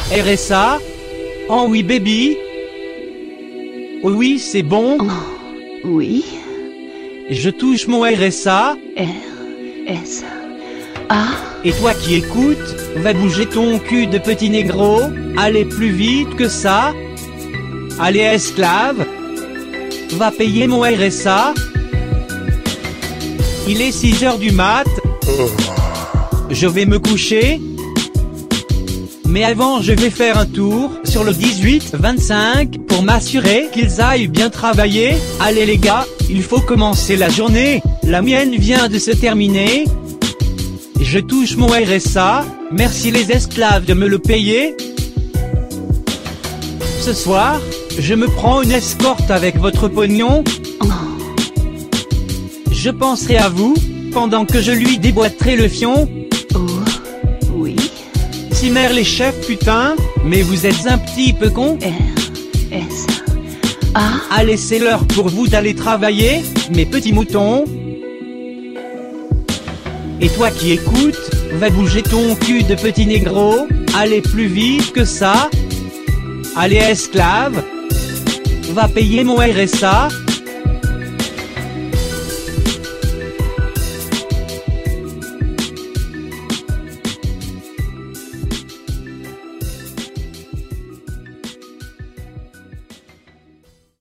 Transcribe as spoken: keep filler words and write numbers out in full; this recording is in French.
R S A? Oh oui baby? Oh oui c'est bon? Oh, oui. Je touche mon R S A? R S A. Et toi qui écoutes, va bouger ton cul de petit négro, allez plus vite que ça. Allez esclave, va payer mon R S A. Il est six heures du mat. Je vais me coucher. Mais avant je vais faire un tour sur le dix-huit vingt-cinq pour m'assurer qu'ils aillent bien travailler. Allez les gars, il faut commencer la journée, la mienne vient de se terminer. Je touche mon R S A, merci les esclaves de me le payer. Ce soir, je me prends une escorte avec votre pognon. Je penserai à vous, pendant que je lui déboîterai le fion. Oh, oui. Si mère les chefs putain, mais vous êtes un petit peu con. R S A. Allez c'est l'heure pour vous d'aller travailler, mes petits moutons. Et toi qui écoutes, va bouger ton cul de petit négro, allez plus vite que ça. Allez esclave, va payer mon R S A.